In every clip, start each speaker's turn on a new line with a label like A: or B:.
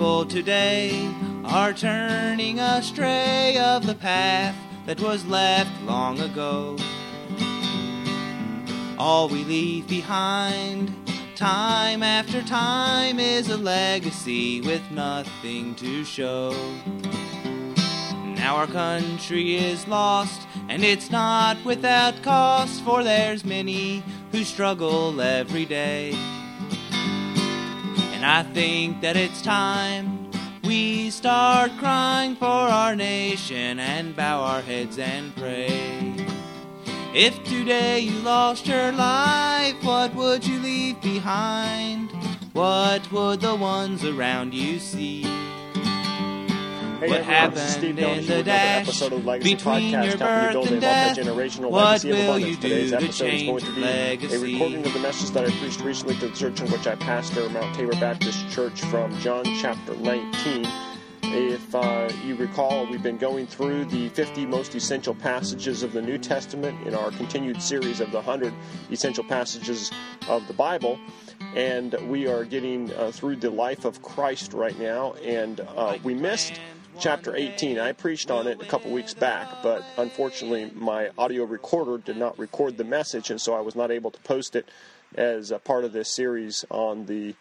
A: people today are turning astray of the path that was left long ago. All we leave behind, time after time, is a legacy with nothing to show. Now our country is lost, and it's not without cost, for there's many who struggle every day. And I think that it's time we start crying for our nation and bow our heads and pray. If today you lost your life, what would you leave behind? What would the ones around you see?
B: Hey
A: what
B: everyone,
A: happened in the dash between
B: Podcast,
A: your birth and death? What will you do
B: Today's
A: to
B: episode is going
A: change
B: to
A: your
B: be
A: legacy?
B: a recording of the message that I preached recently to the church in which I pastor, Mount Tabor Baptist Church, from John chapter 19. If you recall, we've been going through the 50 most essential passages of the New Testament in our continued series of the 100 essential passages of the Bible. And we are getting through the life of Christ right now. And we missed chapter 18. I preached on it a couple weeks back, but unfortunately my audio recorder did not record the message, and so I was not able to post it as a part of this series on the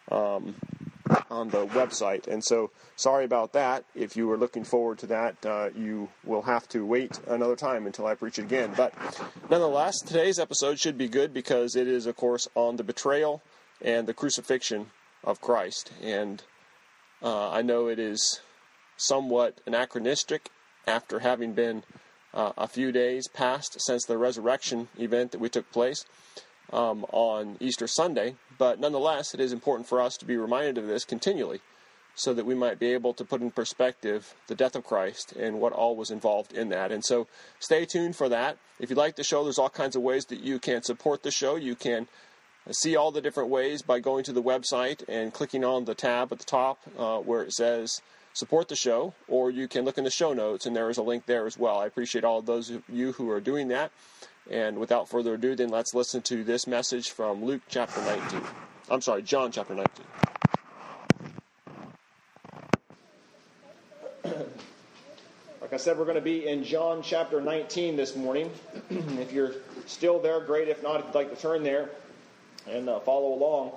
B: website. And so sorry about that. If you were looking forward to that, you will have to wait another time until I preach it again. But nonetheless, today's episode should be good because it is, of course, on the betrayal and the crucifixion of Christ. And I know it is somewhat anachronistic after having been a few days past since the resurrection event that we took place on Easter Sunday, but nonetheless it is important for us to be reminded of this continually so that we might be able to put in perspective the death of Christ and what all was involved in that. And so stay tuned for that. If you like the show, there's all kinds of ways that you can support the show. You can see all the different ways by going to the website and clicking on the tab at the top where it says support the show, or you can look in the show notes, and there is a link there as well. I appreciate all of those of you who are doing that. And without further ado, then let's listen to this message from John chapter 19. Like I said, we're going to be in John chapter 19 this morning. If you're still there, great. If not, if you'd like to turn there and follow along.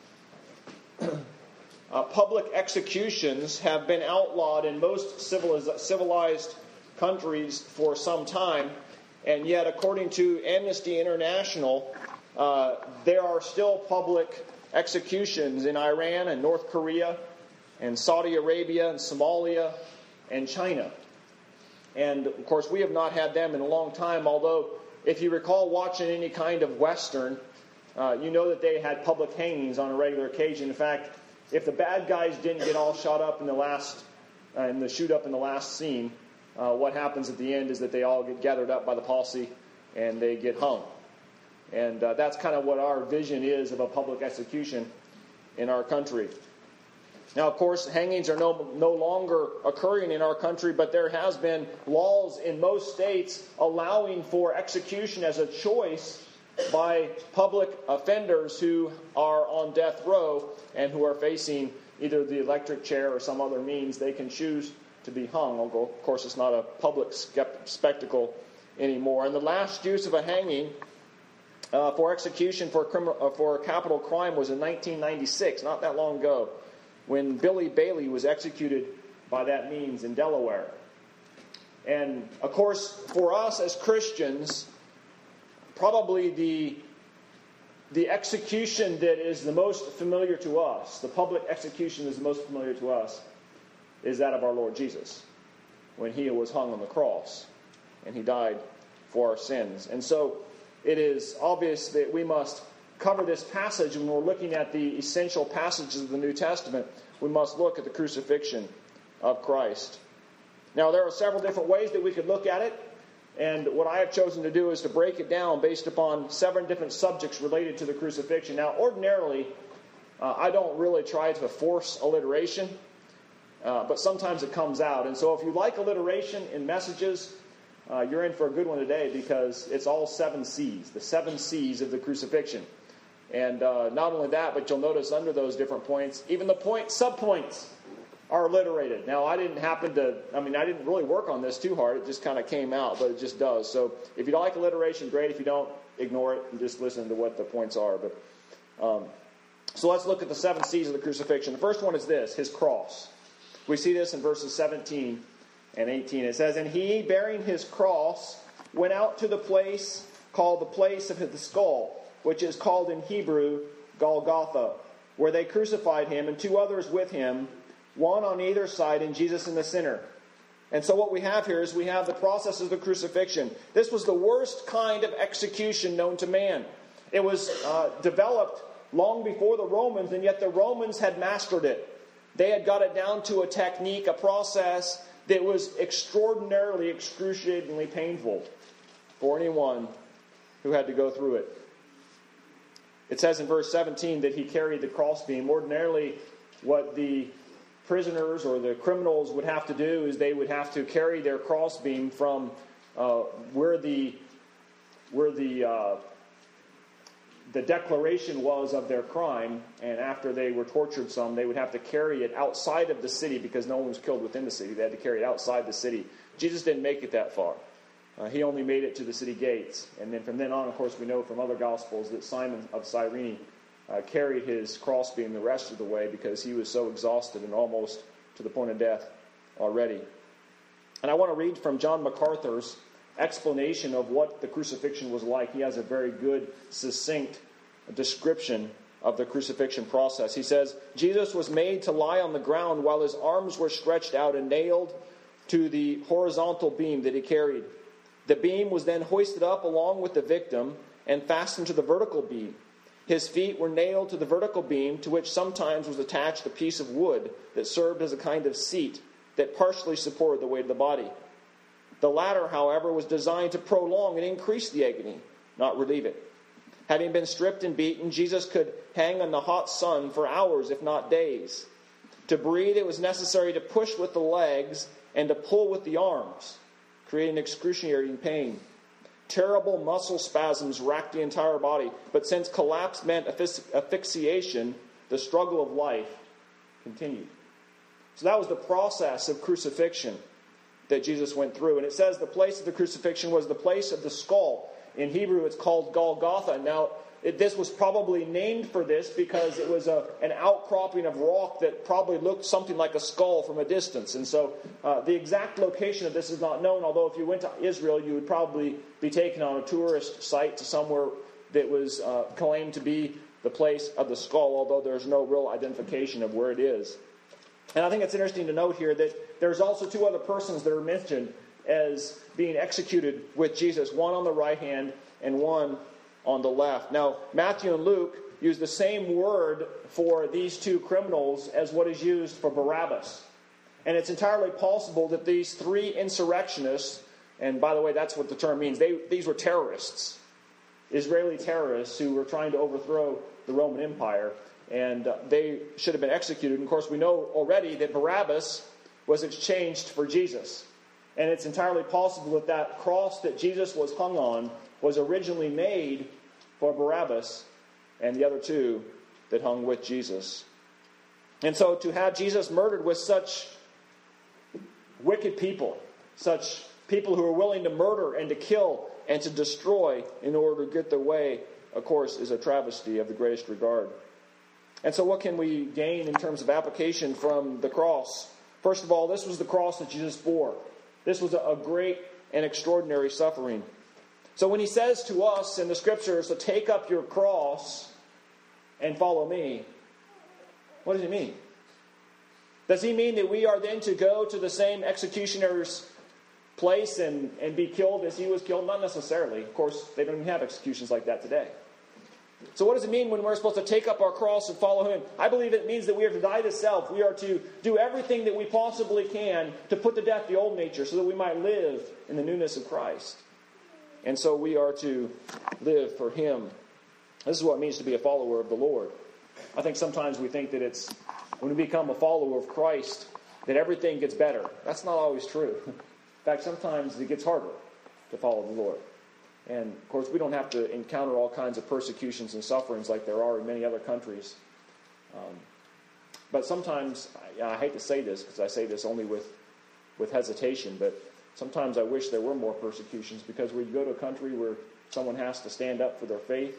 B: Public executions have been outlawed in most civilized countries for some time, and yet, according to Amnesty International, there are still public executions in Iran and North Korea and Saudi Arabia and Somalia and China. And, of course, we have not had them in a long time, although if you recall watching any kind of Western, you know that they had public hangings on a regular occasion. In fact, if the bad guys didn't get all shot up in the shoot-up in the last scene, what happens at the end is that they all get gathered up by the posse and they get hung. And that's kind of what our vision is of a public execution in our country. Now, of course, hangings are no longer occurring in our country, but there has been laws in most states allowing for execution as a choice by public offenders who are on death row and who are facing either the electric chair or some other means. They can choose to be hung, although, of course, it's not a public spectacle anymore. And the last use of a hanging for execution for a capital crime was in 1996, not that long ago, when Billy Bailey was executed by that means in Delaware. And, of course, for us as Christians, probably the execution that is the most familiar to us, the public execution that is the most familiar to us, is that of our Lord Jesus, when He was hung on the cross and He died for our sins. And so it is obvious that we must cover this passage when we're looking at the essential passages of the New Testament. We must look at the crucifixion of Christ. Now, there are several different ways that we could look at it. And what I have chosen to do is to break it down based upon 7 different subjects related to the crucifixion. Now, ordinarily, I don't really try to force alliteration, but sometimes it comes out. And so if you like alliteration in messages, you're in for a good one today, because it's all 7 C's, the 7 C's of the crucifixion. And not only that, but you'll notice under those different points, even the subpoints are alliterated. Now, I didn't really work on this too hard. It just kind of came out, but it just does. So if you like alliteration, great. If you don't, ignore it and just listen to what the points are. So let's look at the 7 C's of the crucifixion. The first one is this, his cross. We see this in verses 17 and 18. It says, "And he, bearing his cross, went out to the place called the place of the skull, which is called in Hebrew Golgotha, where they crucified him, and 2 others with him, one on either side, and Jesus in the center." And so what we have here is we have the process of the crucifixion. This was the worst kind of execution known to man. It was developed long before the Romans, and yet the Romans had mastered it. They had got it down to a technique, a process that was extraordinarily, excruciatingly painful for anyone who had to go through it. It says in verse 17 that he carried the crossbeam. Ordinarily, what the prisoners or the criminals would have to do is they would have to carry their crossbeam from where the declaration was of their crime, and after they were tortured some, they would have to carry it outside of the city because no one was killed within the city. They had to carry it outside the city. Jesus didn't make it that far. He only made it to the city gates. And then from then on, of course, we know from other Gospels that Simon of Cyrene carried his crossbeam the rest of the way because he was so exhausted and almost to the point of death already. And I want to read from John MacArthur's explanation of what the crucifixion was like. He has a very good, succinct description of the crucifixion process. He says, "Jesus was made to lie on the ground while his arms were stretched out and nailed to the horizontal beam that he carried. The beam was then hoisted up along with the victim and fastened to the vertical beam. His feet were nailed to the vertical beam, to which sometimes was attached a piece of wood that served as a kind of seat that partially supported the weight of the body. The latter, however, was designed to prolong and increase the agony, not relieve it. Having been stripped and beaten, Jesus could hang in the hot sun for hours, if not days. To breathe, it was necessary to push with the legs and to pull with the arms, creating excruciating pain. Terrible muscle spasms racked the entire body, but since collapse meant asphyxiation, the struggle of life continued." So that was the process of crucifixion that Jesus went through. And it says the place of the crucifixion was the place of the skull. In Hebrew, it's called Golgotha. Now, this was probably named for this because it was an outcropping of rock that probably looked something like a skull from a distance. And so the exact location of this is not known, although if you went to Israel, you would probably be taken on a tourist site to somewhere that was claimed to be the place of the skull, although there's no real identification of where it is. And I think it's interesting to note here that there's also 2 other persons that are mentioned as being executed with Jesus, one on the right hand and one on the left. Now, Matthew and Luke use the same word for these 2 criminals as what is used for Barabbas. And it's entirely possible that these 3 insurrectionists, and by the way, that's what the term means, these were terrorists, Israeli terrorists who were trying to overthrow the Roman Empire, and they should have been executed. And of course, we know already that Barabbas was exchanged for Jesus. And it's entirely possible that that cross that Jesus was hung on was originally made for Barabbas and the other 2 that hung with Jesus. And so to have Jesus murdered with such wicked people, such people who are willing to murder and to kill and to destroy in order to get their way, of course, is a travesty of the greatest regard. And so what can we gain in terms of application from the cross? First of all, this was the cross that Jesus bore. This was a great and extraordinary suffering. So when he says to us in the Scriptures to take up your cross and follow me, what does he mean? Does he mean that we are then to go to the same executioner's place and be killed as he was killed? Not necessarily. Of course, they don't even have executions like that today. So what does it mean when we're supposed to take up our cross and follow him? I believe it means that we are to die to self. We are to do everything that we possibly can to put to death the old nature so that we might live in the newness of Christ. And so we are to live for him. This is what it means to be a follower of the Lord. I think sometimes we think that it's when we become a follower of Christ that everything gets better. That's not always true. In fact, sometimes it gets harder to follow the Lord. And, of course, we don't have to encounter all kinds of persecutions and sufferings like there are in many other countries. But sometimes, I hate to say this because I say this only with hesitation, but sometimes I wish there were more persecutions, because when you go to a country where someone has to stand up for their faith,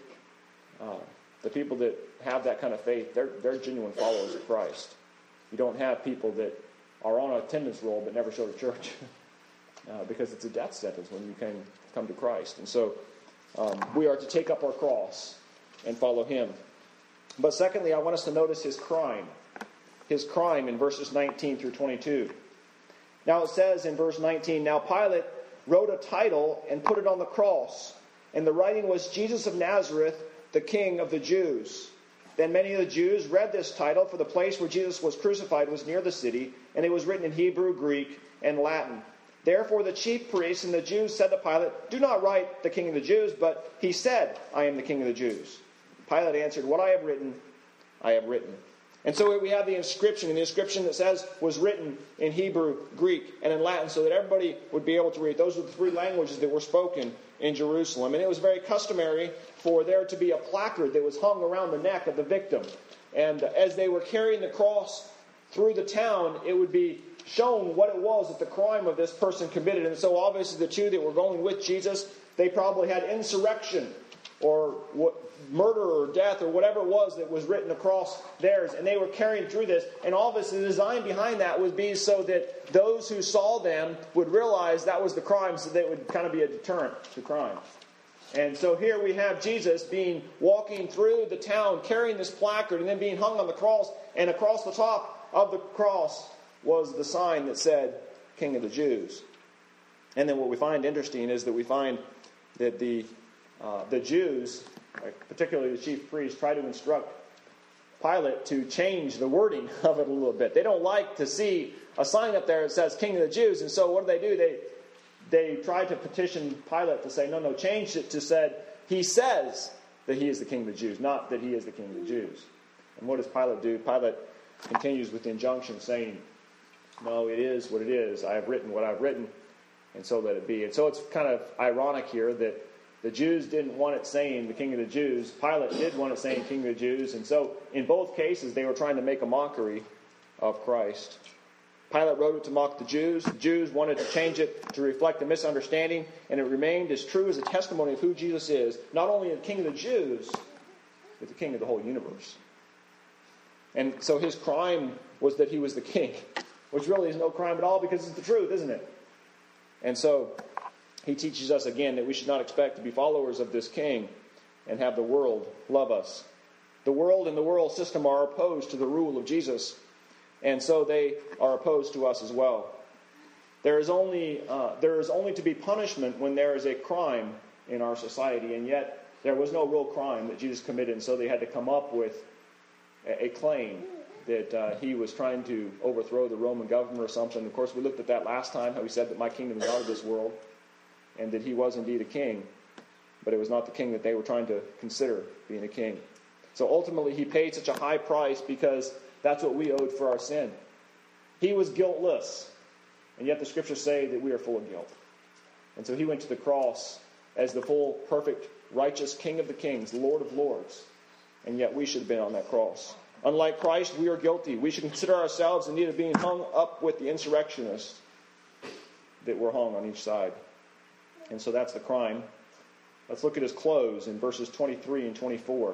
B: the people that have that kind of faith, they're genuine followers of Christ. You don't have people that are on an attendance roll but never show to church because it's a death sentence when you can come to Christ. And so we are to take up our cross and follow him. But secondly, I want us to notice his crime. His crime in verses 19 through 22. Now it says in verse 19, "Now Pilate wrote a title and put it on the cross, and the writing was Jesus of Nazareth, the King of the Jews. Then many of the Jews read this title, for the place where Jesus was crucified was near the city, and it was written in Hebrew, Greek, and Latin. Therefore the chief priests and the Jews said to Pilate, 'Do not write the King of the Jews, but he said, I am the King of the Jews.' Pilate answered, 'What I have written, I have written.'" And so we have the inscription, and the inscription that says was written in Hebrew, Greek, and in Latin, so that everybody would be able to read. Those were the three languages that were spoken in Jerusalem. And it was very customary for there to be a placard that was hung around the neck of the victim. And as they were carrying the cross through the town, it would be shown what it was that the crime of this person committed. And so obviously the two that were going with Jesus, they probably had insurrection or murder or death or whatever it was that was written across theirs, and they were carrying through this. And obviously the design behind that would be so that those who saw them would realize that was the crime, so that it would kind of be a deterrent to crime. And so here we have Jesus walking through the town carrying this placard and then being hung on the cross, and across the top of the cross was the sign that said King of the Jews. And then what we find interesting is that we find that the Jews, particularly the chief priests, try to instruct Pilate to change the wording of it a little bit. They don't like to see a sign up there that says King of the Jews, and so what do? They try to petition Pilate to say, no, change it to said, he says that he is the King of the Jews, not that he is the King of the Jews. And what does Pilate do? Pilate continues with the injunction saying, no, it is what it is. I have written what I've written, and so let it be. And so it's kind of ironic here that the Jews didn't want it saying the King of the Jews. Pilate did want it saying King of the Jews. And so in both cases, they were trying to make a mockery of Christ. Pilate wrote it to mock the Jews. The Jews wanted to change it to reflect the misunderstanding, and it remained as true as a testimony of who Jesus is, not only the King of the Jews, but the King of the whole universe. And so his crime was that he was the king, which really is no crime at all because it's the truth, isn't it? And so he teaches us again that we should not expect to be followers of this king and have the world love us. The world and the world system are opposed to the rule of Jesus, and so they are opposed to us as well. There is only to be punishment when there is a crime in our society, and yet there was no real crime that Jesus committed, and so they had to come up with a claim that he was trying to overthrow the Roman government or something. Of course, we looked at that last time, how he said that my kingdom is not of this world, and that he was indeed a king, but it was not the king that they were trying to consider being a king. So ultimately, he paid such a high price because that's what we owed for our sin. He was guiltless, and yet the scriptures say that we are full of guilt. And so he went to the cross as the full, perfect, righteous King of the kings, Lord of lords, and yet we should have been on that cross. Unlike Christ, we are guilty. We should consider ourselves in need of being hung up with the insurrectionists that were hung on each side. And so that's the crime. Let's look at his clothes in verses 23 and 24.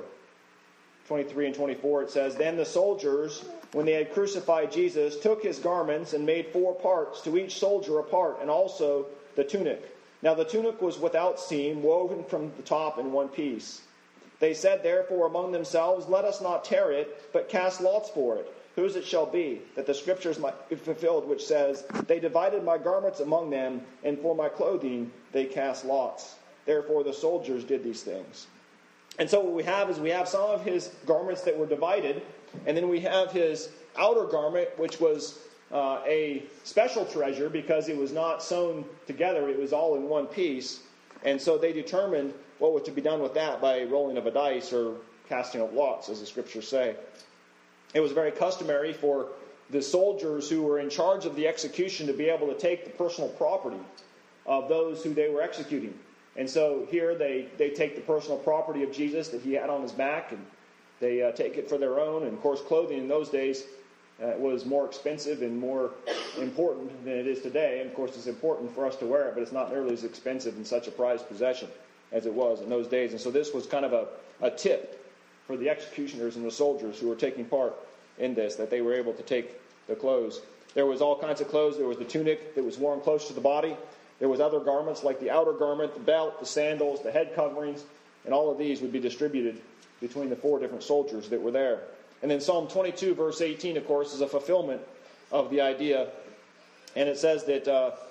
B: 23 and 24, it says, "Then the soldiers, when they had crucified Jesus, took his garments and made 4 parts, to each soldier a part, and also the tunic. Now the tunic was without seam, woven from the top in one piece. They said therefore among themselves, let us not tear it, but cast lots for it, whose it shall be, that the scriptures might be fulfilled, which says, they divided my garments among them, and for my clothing they cast lots. Therefore the soldiers did these things." And so what we have is we have some of his garments that were divided, and then we have his outer garment, which was a special treasure because it was not sewn together. It was all in one piece. And so they determined what was to be done with that by rolling of a dice or casting of lots, as the scriptures say. It was very customary for the soldiers who were in charge of the execution to be able to take the personal property of those who they were executing. And so here they take the personal property of Jesus that he had on his back, and they take it for their own. And of course, clothing in those days It was more expensive and more important than it is today. And of course, it's important for us to wear it, but it's not nearly as expensive and such a prized possession as it was in those days. And so this was kind of a tip for the executioners and the soldiers who were taking part in this, that they were able to take the clothes. There was all kinds of clothes. There was the tunic that was worn close to the body. There was other garments like the outer garment, the belt, the sandals, the head coverings, and all of these would be distributed between the 4 different soldiers that were there. And then Psalm 22, verse 18, of course, is a fulfillment of the idea. And it says that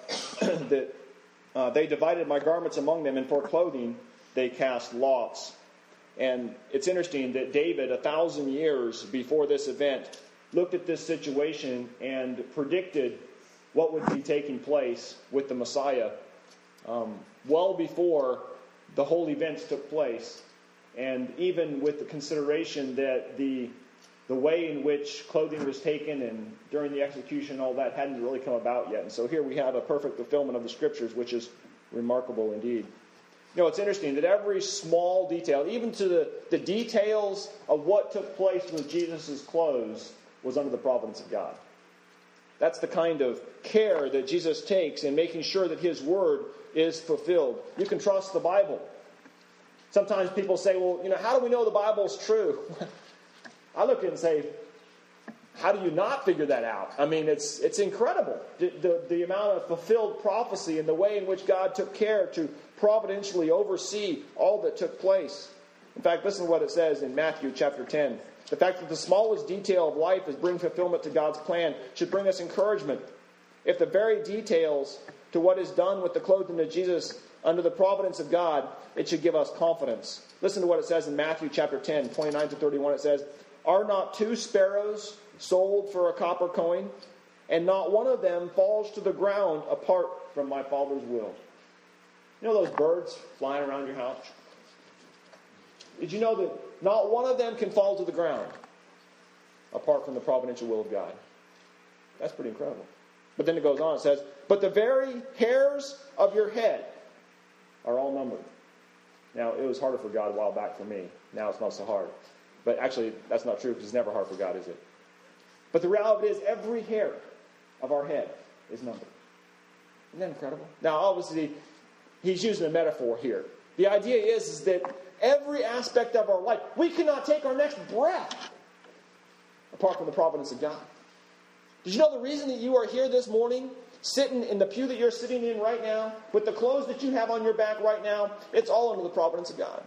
B: they divided my garments among them, and for clothing they cast lots. And it's interesting that David, 1,000 years before this event, looked at this situation and predicted what would be taking place with the Messiah well before the whole events took place. And even with the consideration that the way in which clothing was taken and during the execution and all that hadn't really come about yet. And so here we have a perfect fulfillment of the Scriptures, which is remarkable indeed. You know, it's interesting that every small detail, even to the details of what took place with Jesus' clothes, was under the providence of God. That's the kind of care that Jesus takes in making sure that His Word is fulfilled. You can trust the Bible. Sometimes people say, well, how do we know the Bible's true? I look at it and say, how do you not figure that out? I mean, it's incredible. The amount of fulfilled prophecy and the way in which God took care to providentially oversee all that took place. In fact, listen to what it says in Matthew chapter 10. The fact that the smallest detail of life is bringing fulfillment to God's plan should bring us encouragement. If the very details to what is done with the clothing of Jesus under the providence of God, it should give us confidence. Listen to what it says in Matthew chapter 10, 29 to 31. It says, "Are not 2 sparrows sold for a copper coin? And not one of them falls to the ground apart from my Father's will." You know those birds flying around your house? Did you know that not one of them can fall to the ground apart from the providential will of God? That's pretty incredible. But then it goes on, it says, "But the very hairs of your head are all numbered." Now, it was harder for God a while back for me. Now it's not so hard. But actually, that's not true because it's never hard for God, is it? But the reality is every hair of our head is numbered. Isn't that incredible? Now, obviously, he's using a metaphor here. The idea is that every aspect of our life, we cannot take our next breath apart from the providence of God. Did you know the reason that you are here this morning, sitting in the pew that you're sitting in right now, with the clothes that you have on your back right now? It's all under the providence of God.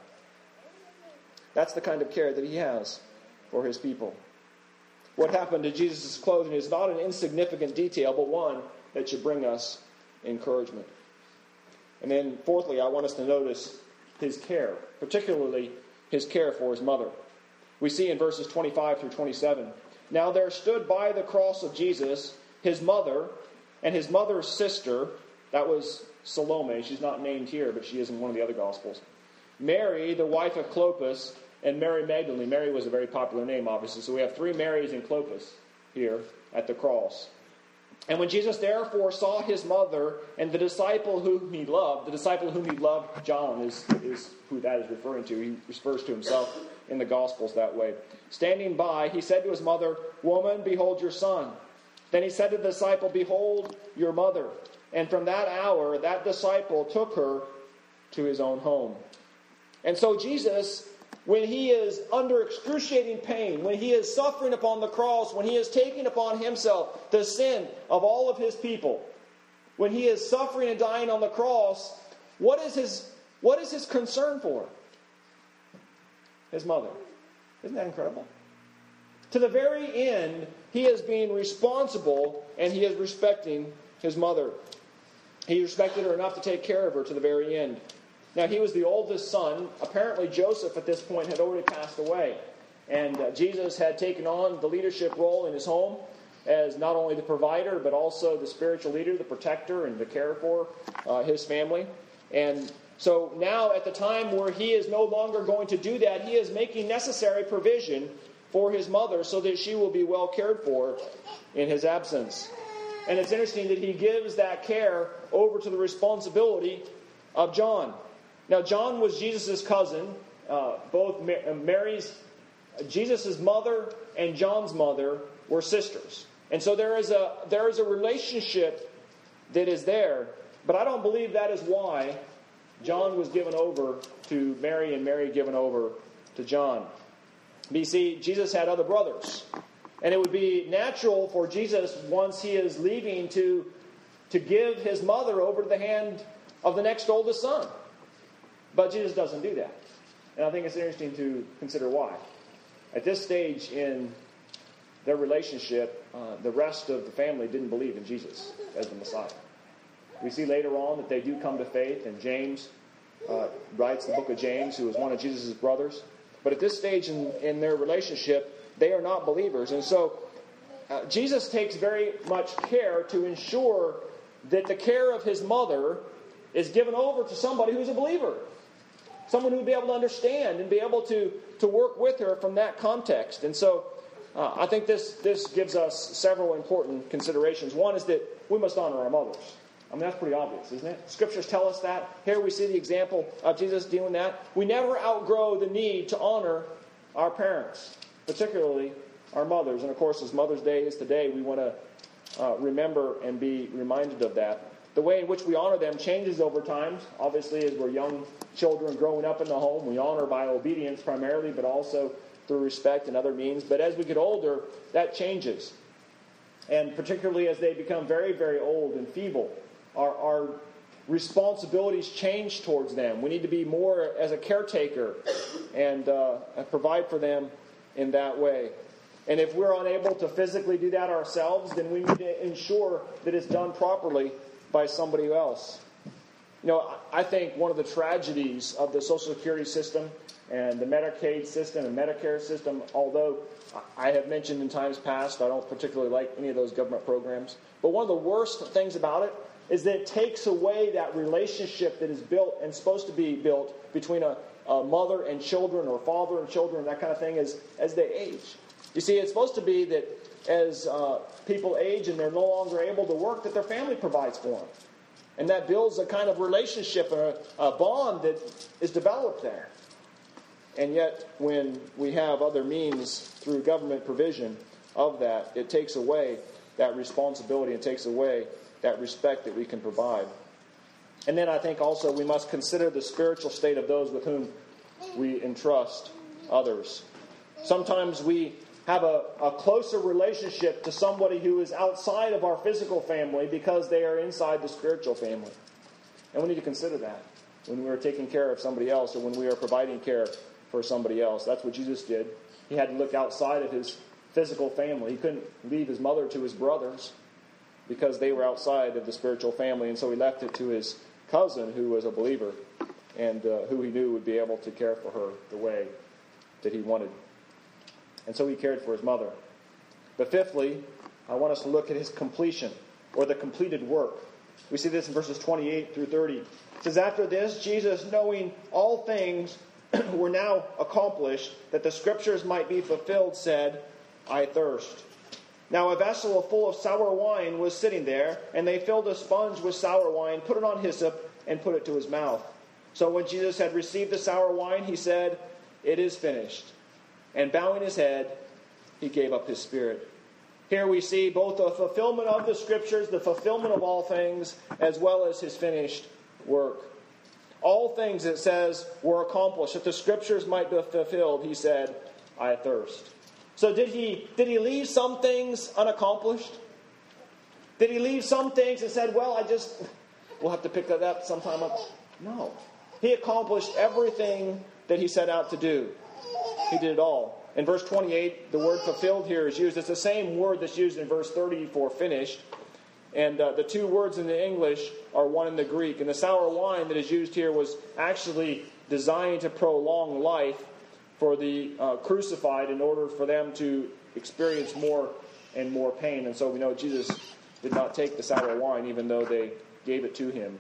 B: That's the kind of care that He has for His people. What happened to Jesus' clothing is not an insignificant detail, but one that should bring us encouragement. And then, fourthly, I want us to notice His care, particularly His care for His mother. We see in verses 25 through 27, "Now there stood by the cross of Jesus His mother and His mother's sister," that was Salome, she's not named here, but she is in one of the other Gospels, "Mary, the wife of Clopas, and Mary Magdalene." Mary was a very popular name, obviously, so we have 3 Marys in Clopas here at the cross. "And when Jesus therefore saw His mother and the disciple whom He loved," the disciple whom He loved, John, is who that is referring to. He refers to himself in the Gospels that way. "Standing by, He said to His mother, 'Woman, behold your son.' Then He said to the disciple, 'Behold your mother.' And from that hour, that disciple took her to his own home." And so Jesus, when He is under excruciating pain, when He is suffering upon the cross, when He is taking upon Himself the sin of all of His people, when He is suffering and dying on the cross, what is His concern for? His mother. Isn't that incredible? To the very end, He is being responsible and He is respecting His mother. He respected her enough to take care of her to the very end. Now, he was the oldest son. Apparently, Joseph at this point had already passed away. And Jesus had taken on the leadership role in his home as not only the provider, but also the spiritual leader, the protector, and the care for his family. And so now, at the time where he is no longer going to do that, he is making necessary provision for his mother so that she will be well cared for in his absence. And it's interesting that he gives that care over to the responsibility of John. Now, John was Jesus' cousin. Both Jesus' mother and John's mother were sisters. And so there is a relationship that is there, but I don't believe that is why John was given over to Mary and Mary given over to John. But you see, Jesus had other brothers. And it would be natural for Jesus, once he is leaving, to give his mother over to the hand of the next oldest son. But Jesus doesn't do that. And I think it's interesting to consider why. At this stage in their relationship, the rest of the family didn't believe in Jesus as the Messiah. We see later on that they do come to faith, and James writes the book of James, who was one of Jesus' brothers. But at this stage in their relationship, they are not believers. And so Jesus takes very much care to ensure that the care of his mother is given over to somebody who's a believer. Someone who would be able to understand and be able to work with her from that context. And so I think this gives us several important considerations. One is that we must honor our mothers. I mean, that's pretty obvious, isn't it? Scriptures tell us that. Here we see the example of Jesus doing that. We never outgrow the need to honor our parents, particularly our mothers. And of course, as Mother's Day is today, we want to remember and be reminded of that. The way in which we honor them changes over time. Obviously, as we're young children growing up in the home, we honor by obedience primarily, but also through respect and other means. But as we get older, that changes. And particularly as they become very, very old and feeble, our responsibilities change towards them. We need to be more as a caretaker and provide for them in that way. And if we're unable to physically do that ourselves, then we need to ensure that it's done properly by somebody else. You know, I think one of the tragedies of the Social Security system and the Medicaid system and Medicare system, although I have mentioned in times past I don't particularly like any of those government programs, but one of the worst things about it is that it takes away that relationship that is built and supposed to be built between a mother and children or father and children, that kind of thing, as they age. You see, it's supposed to be that as people age and they're no longer able to work, that their family provides for them. And that builds a kind of relationship, a bond that is developed there. And yet, when we have other means through government provision of that, it takes away that responsibility and takes away that respect that we can provide. And then I think also we must consider the spiritual state of those with whom we entrust others. Sometimes we have a closer relationship to somebody who is outside of our physical family because they are inside the spiritual family. And we need to consider that when we are taking care of somebody else or when we are providing care for somebody else. That's what Jesus did. He had to look outside of his physical family. He couldn't leave his mother to his brothers because they were outside of the spiritual family. And so he left it to his cousin, who was a believer and who he knew would be able to care for her the way that he wanted. And so he cared for his mother. But fifthly, I want us to look at his completion, or the completed work. We see this in verses 28 through 30. It says, "After this, Jesus, knowing all things were now accomplished, that the Scriptures might be fulfilled, said, 'I thirst.' Now a vessel full of sour wine was sitting there, and they filled a sponge with sour wine, put it on hyssop, and put it to his mouth. So when Jesus had received the sour wine, he said, 'It is finished.' And bowing his head, he gave up his spirit." Here we see both the fulfillment of the Scriptures, the fulfillment of all things, as well as his finished work. All things, it says, were accomplished. That the Scriptures might be fulfilled, he said, "I thirst." So did he leave some things unaccomplished? Did he leave some things and said, "Well, we'll have to pick that up sometime"? No. He accomplished everything that he set out to do. He did it all. In verse 28, the word fulfilled here is used. It's the same word that's used in verse 30 for finished. And the two words in the English are one in the Greek. And the sour wine that is used here was actually designed to prolong life for the crucified in order for them to experience more and more pain. And so we know Jesus did not take the sour wine even though they gave it to him.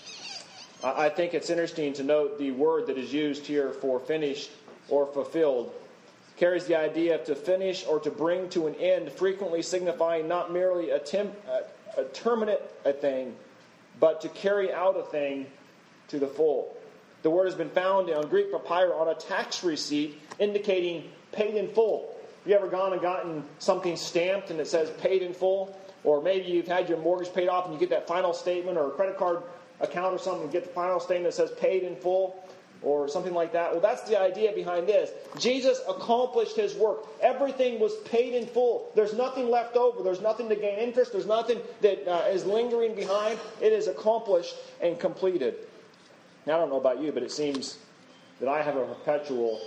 B: I think it's interesting to note the word that is used here for finished or fulfilled carries the idea of to finish or to bring to an end, frequently signifying not merely terminate a thing, but to carry out a thing to the full. The word has been found on Greek papyrus on a tax receipt indicating paid in full. you ever gone and gotten something stamped and it says paid in full? Or maybe you've had your mortgage paid off and you get that final statement, or a credit card account or something, and get the final statement that says paid in full, or something like that. Well, that's the idea behind this. Jesus accomplished his work. Everything was paid in full. There's nothing left over. There's nothing to gain interest. There's nothing that is lingering behind. It is accomplished and completed. Now, I don't know about you, but it seems that I have a perpetual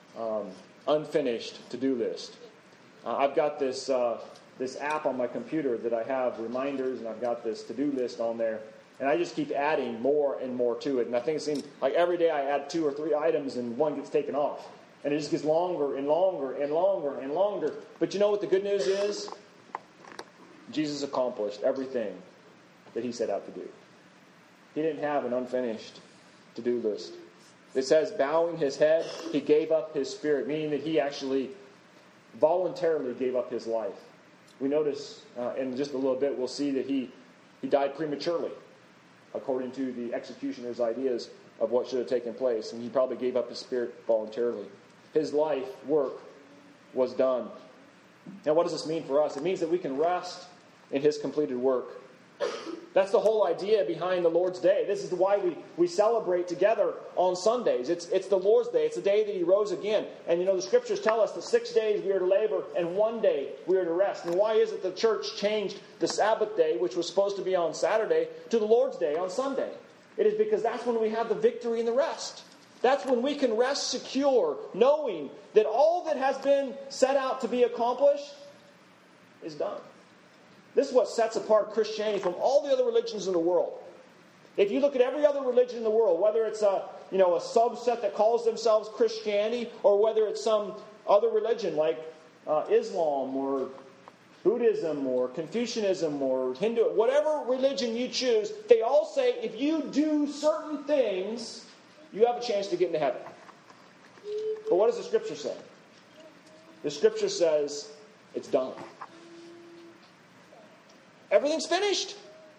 B: unfinished to-do list. I've got this app on my computer that I have reminders, and I've got this to-do list on there. And I just keep adding more and more to it. And I think it seems like every day I add 2 or 3 items and one gets taken off. And it just gets longer and longer and longer and longer. But you know what the good news is? Jesus accomplished everything that he set out to do. He didn't have an unfinished to-do list. It says, bowing his head, he gave up his spirit, meaning that he actually voluntarily gave up his life. We notice in just a little bit, we'll see that he died prematurely, according to the executioner's ideas of what should have taken place. And he probably gave up his spirit voluntarily. His life work was done. Now, what does this mean for us? It means that we can rest in his completed work. That's the whole idea behind the Lord's Day. This is why we celebrate together on Sundays. It's the Lord's Day. It's the day that he rose again. And you know, the scriptures tell us that 6 days we are to labor and 1 day we are to rest. And why is it the church changed the Sabbath day, which was supposed to be on Saturday, to the Lord's Day on Sunday? It is because that's when we have the victory and the rest. That's when we can rest secure, knowing that all that has been set out to be accomplished is done. This is what sets apart Christianity from all the other religions in the world. If you look at every other religion in the world, whether it's a subset that calls themselves Christianity, or whether it's some other religion like Islam or Buddhism or Confucianism or Hindu, whatever religion you choose, they all say if you do certain things, you have a chance to get into heaven. But what does the Scripture say? The Scripture says it's done. Everything's finished.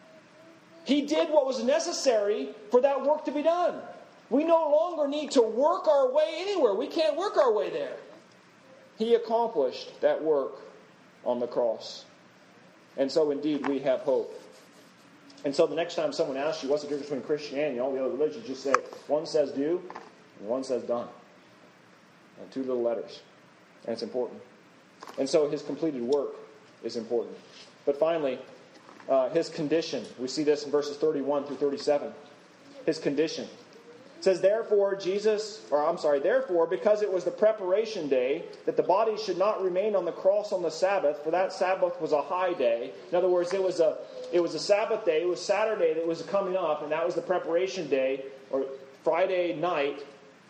B: He did what was necessary for that work to be done. We no longer need to work our way anywhere. We can't work our way there. He accomplished that work on the cross. And so indeed we have hope. And so the next time someone asks you what's the difference between Christianity and all the other religions, just say one says do and one says done. And 2 little letters. And it's important. And so his completed work is important. But finally, his condition. We see this in verses 31 through 37. His condition. It says, therefore, because it was the preparation day, that the body should not remain on the cross on the Sabbath, for that Sabbath was a high day. In other words, it was a Sabbath day. It was Saturday that was coming up, and that was the preparation day, or Friday night.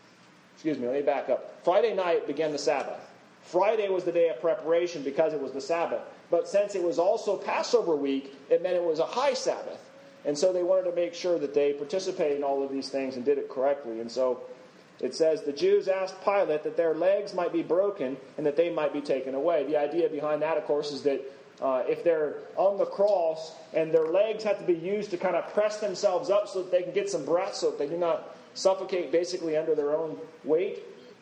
B: Excuse me, let me back up. Friday night began the Sabbath. Friday was the day of preparation because it was the Sabbath. But since it was also Passover week, it meant it was a high Sabbath. And so they wanted to make sure that they participated in all of these things and did it correctly. And so it says, the Jews asked Pilate that their legs might be broken and that they might be taken away. The idea behind that, of course, is that if they're on the cross and their legs have to be used to kind of press themselves up so that they can get some breath, so that they do not suffocate basically under their own weight,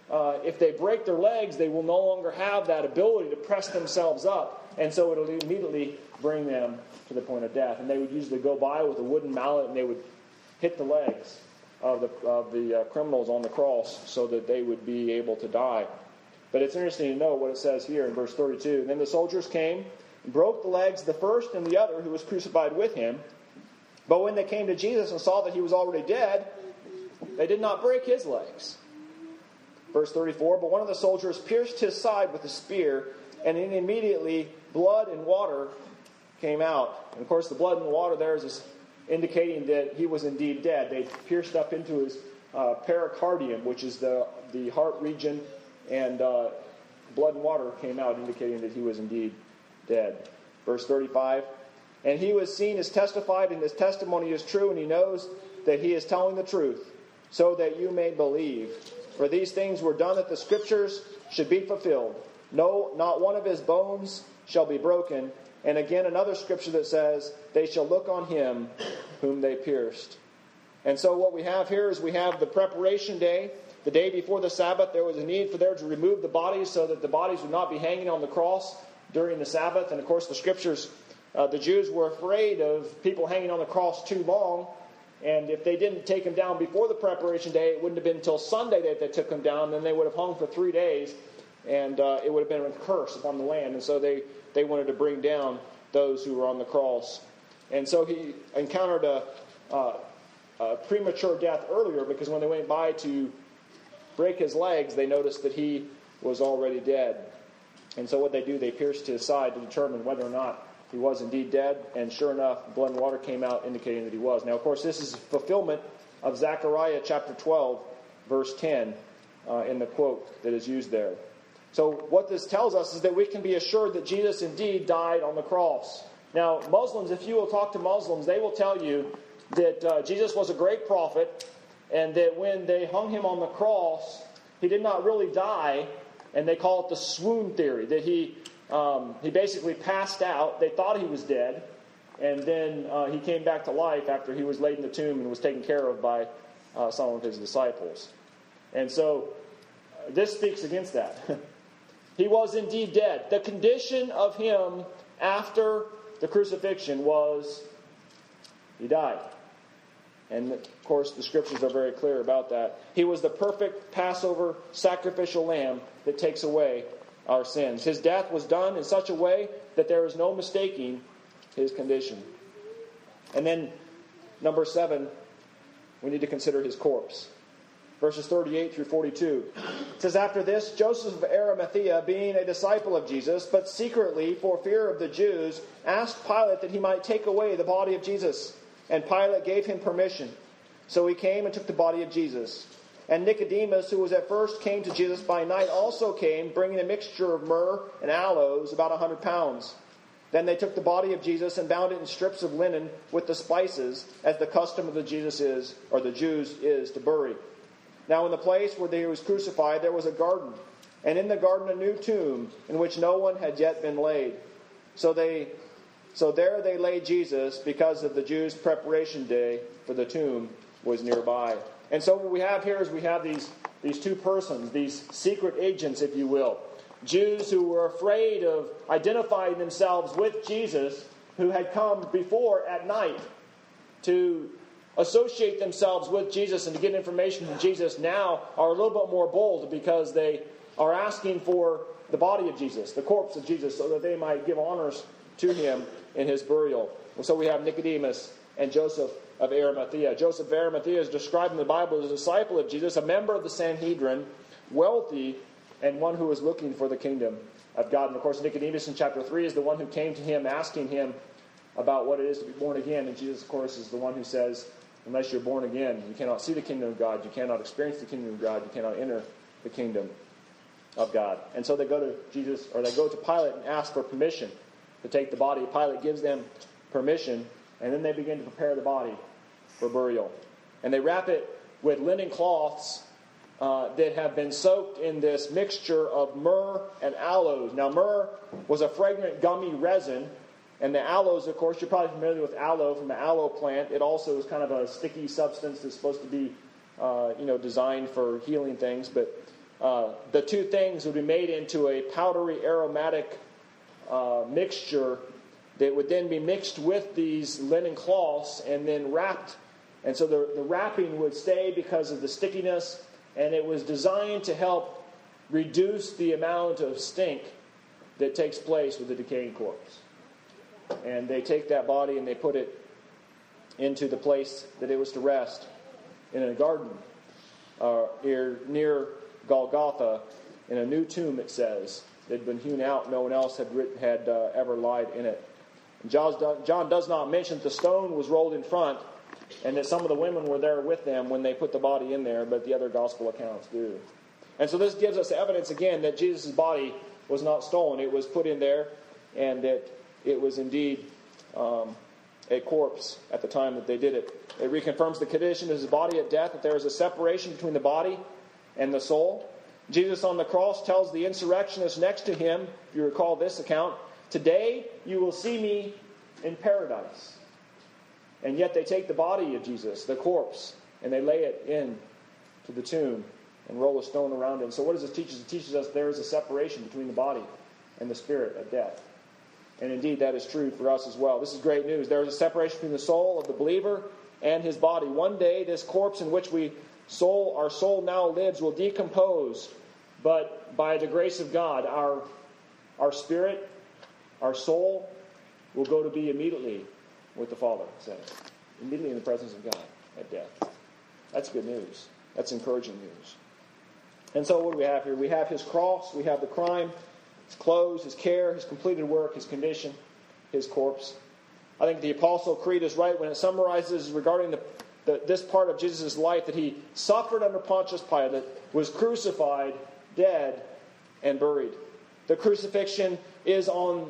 B: if they break their legs, they will no longer have that ability to press themselves up. And so it'll immediately bring them to the point of death. And they would usually go by with a wooden mallet and they would hit the legs of the criminals on the cross so that they would be able to die. But it's interesting to know what it says here in verse 32. And then the soldiers came and broke the legs of the first and the other who was crucified with him. But when they came to Jesus and saw that he was already dead, they did not break his legs. Verse 34, but one of the soldiers pierced his side with a spear, and then immediately blood and water came out. And of course, the blood and the water there is indicating that he was indeed dead. They pierced up into his pericardium, which is the heart region, and blood and water came out, indicating that he was indeed dead. Verse 35, and he was seen as testified, and his testimony is true, and he knows that he is telling the truth, so that you may believe. For these things were done that the Scriptures should be fulfilled. No, not one of his bones shall be broken. And again, another scripture that says, they shall look on him whom they pierced. And so what we have here is we have the preparation day. the day before the Sabbath, there was a need for them to remove the bodies so that the bodies would not be hanging on the cross during the Sabbath. And of course, the Scriptures, the Jews were afraid of people hanging on the cross too long. And if they didn't take them down before the preparation day, it wouldn't have been until Sunday that they took them down. Then they would have hung for 3 days, and it would have been a curse upon the land. And so they wanted to bring down those who were on the cross. And so he encountered a premature death earlier, because when they went by to break his legs, they noticed that he was already dead. And so what they do, they pierced his side to determine whether or not he was indeed dead. And sure enough, blood and water came out indicating that he was. Now, of course, this is a fulfillment of Zechariah chapter 12, verse 10, in the quote that is used there. So what this tells us is that we can be assured that Jesus indeed died on the cross. Now, Muslims, if you will talk to Muslims, they will tell you that Jesus was a great prophet, and that when they hung him on the cross, he did not really die, and they call it the swoon theory, that he basically passed out. They thought he was dead, and then he came back to life after he was laid in the tomb and was taken care of by some of his disciples. And so this speaks against that. He was indeed dead. The condition of him after the crucifixion was he died. And of course, the Scriptures are very clear about that. He was the perfect Passover sacrificial lamb that takes away our sins. His death was done in such a way that there is no mistaking his condition. And then, number 7, we need to consider his corpse. Verses 38 through 42. It says, "After this, Joseph of Arimathea, being a disciple of Jesus, but secretly for fear of the Jews, asked Pilate that he might take away the body of Jesus. And Pilate gave him permission. So he came and took the body of Jesus. And Nicodemus, who was at first came to Jesus by night, also came, bringing a mixture of myrrh and aloes, about 100 pounds. Then they took the body of Jesus and bound it in strips of linen with the spices, as the custom of the Jews is to bury. Now in the place where he was crucified, there was a garden, and in the garden a new tomb, in which no one had yet been laid. So there they laid Jesus, because of the Jews' preparation day, for the tomb was nearby." And so what we have here is we have these two persons, these secret agents, if you will. Jews who were afraid of identifying themselves with Jesus, who had come before at night to associate themselves with Jesus and to get information from Jesus, now are a little bit more bold, because they are asking for the body of Jesus, the corpse of Jesus, so that they might give honors to him in his burial. And so we have Nicodemus and Joseph of Arimathea. Joseph of Arimathea is described in the Bible as a disciple of Jesus, a member of the Sanhedrin, wealthy, and one who was looking for the kingdom of God. And of course, Nicodemus in chapter 3 is the one who came to him asking him about what it is to be born again. And Jesus, of course, is the one who says, unless you're born again, you cannot see the kingdom of God, you cannot experience the kingdom of God, you cannot enter the kingdom of God. And so they go to Jesus, or they go to Pilate and ask for permission to take the body. Pilate gives them permission, and then they begin to prepare the body for burial. And they wrap it with linen cloths that have been soaked in this mixture of myrrh and aloes. Now, myrrh was a fragrant gummy resin, and the aloes, of course, you're probably familiar with aloe from the aloe plant. It also is kind of a sticky substance that's supposed to be designed for healing things. But the two things would be made into a powdery aromatic mixture that would then be mixed with these linen cloths and then wrapped. And so the wrapping would stay because of the stickiness, and it was designed to help reduce the amount of stink that takes place with a decaying corpse. And they take that body and they put it into the place that it was to rest, in a garden near Golgotha, in a new tomb, it says. It had been hewn out. No one else had ever lied in it. And John does not mention that the stone was rolled in front and that some of the women were there with them when they put the body in there, but the other gospel accounts do. And so this gives us evidence again that Jesus' body was not stolen. It was put in there, and that it was indeed a corpse at the time that they did it. It reconfirms the condition of his body at death, that there is a separation between the body and the soul. Jesus on the cross tells the insurrectionists next to him, if you recall this account, "Today you will see me in paradise." And yet they take the body of Jesus, the corpse, and they lay it in to the tomb. and roll a stone around it. So what does this teach us? It teaches us there is a separation between the body and the spirit at death. And indeed, that is true for us as well. This is great news. There is a separation between the soul of the believer and his body. One day, this corpse in which our soul now lives will decompose, but by the grace of God, our spirit, our soul, will go to be immediately with the Father, it says. Immediately in the presence of God at death. That's good news. That's encouraging news. And so what do we have here? We have his cross, we have the crime, his clothes, his care, his completed work, his condition, his corpse. I think the Apostle Creed is right when it summarizes regarding this part of Jesus' life, that he suffered under Pontius Pilate, was crucified, dead, and buried. The crucifixion is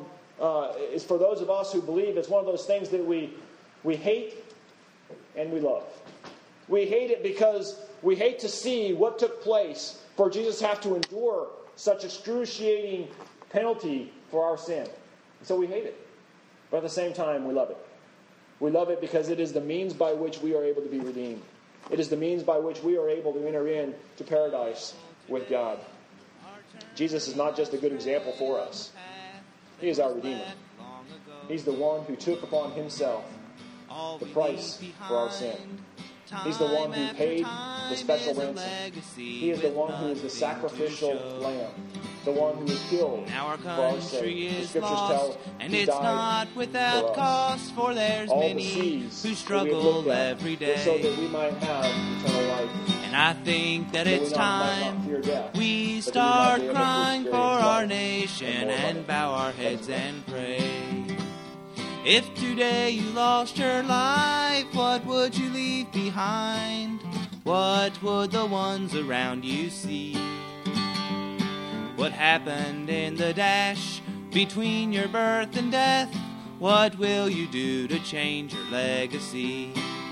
B: for those of us who believe. It's one of those things that we hate and we love. We hate it because we hate to see what took place for Jesus to have to endure such excruciating penalty for our sin. So we hate it. But at the same time, we love it. We love it because it is the means by which we are able to be redeemed. It is the means by which we are able to enter into paradise with God. Jesus is not just a good example for us. He is our Redeemer. He's the one who took upon himself the price for our sin. He's the one who paid the special ransom. He is the one who is the sacrificial lamb. The one who was killed for our sake. The scriptures tell
A: and it's not without cost, for there's many who struggle every day,
B: so that we might have eternal life.
A: And I think that it's time we start crying for our nation and bow our heads and pray. If today you lost your life, what would you leave behind? What would the ones around you see? What happened in the dash between your birth and death? What will you do to change your legacy?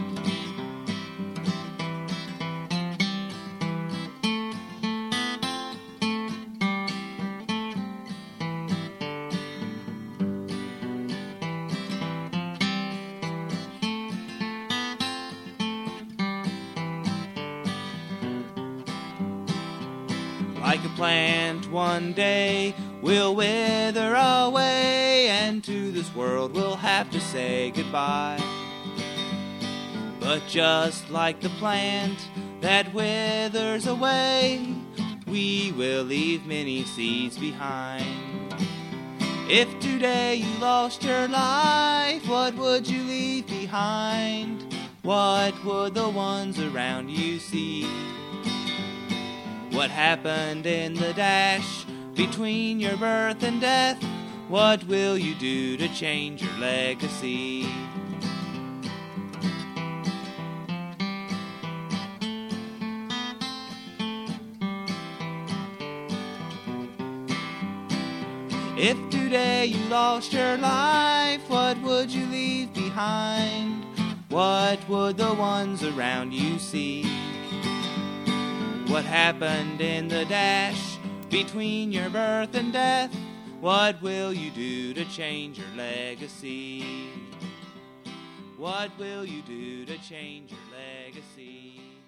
A: Like a plant one day we'll wither away, and to this world we'll have to say goodbye. But just like the plant that withers away, we will leave many seeds behind. If today you lost your life, what would you leave behind? What would the ones around you see? What happened in the dash between your birth and death? What will you do to change your legacy? If today you lost your life, what would you leave behind? What would the ones around you see? What happened in the dash between your birth and death? What will you do to change your legacy? What will you do to change your legacy?